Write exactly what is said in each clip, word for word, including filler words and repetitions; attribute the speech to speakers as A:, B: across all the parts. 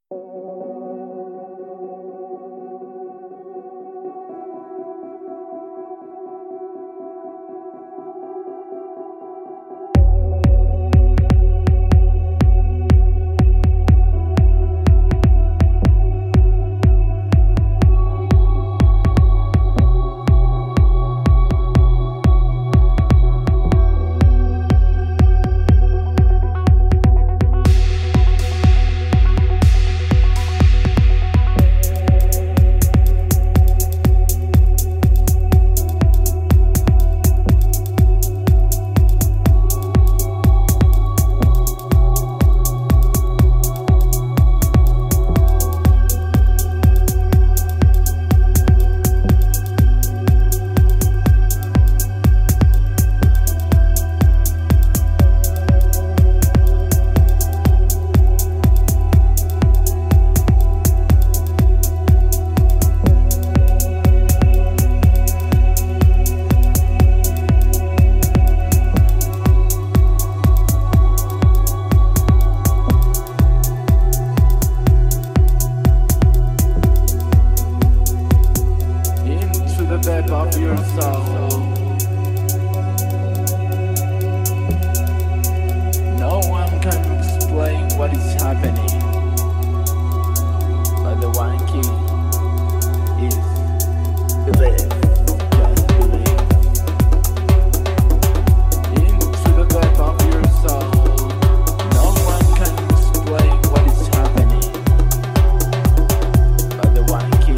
A: Step of your soul. No one can explain what is happening, but the one key is believe. Just believe. Into the depth of your soul. No one can explain what is happening, but the one key.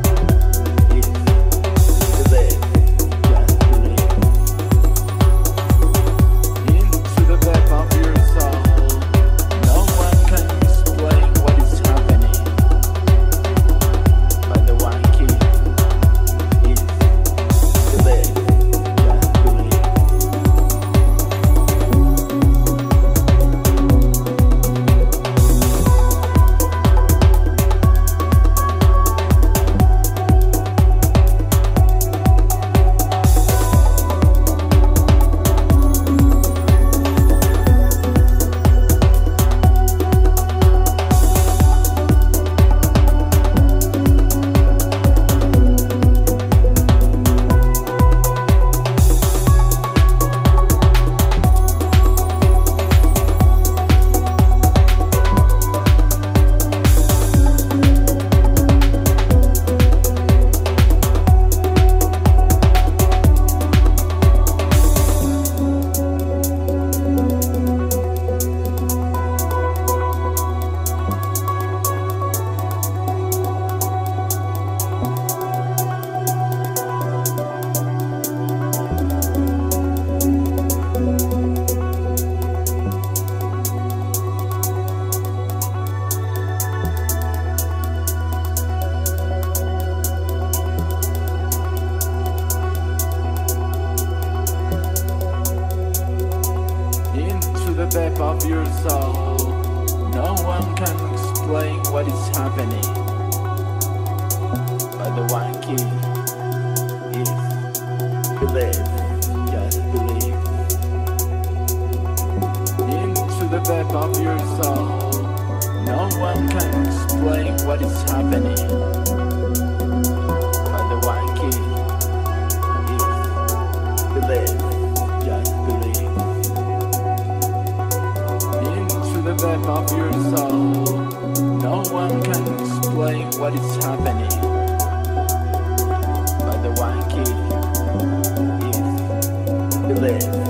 A: The depth of your soul. No one can explain what is happening, but the one key is believe. Just believe. Into the depth of your soul. No one can explain what is happening, but the one key is believe. Just believe. The depth of your soul. No one can explain what is happening, but the one key is believe.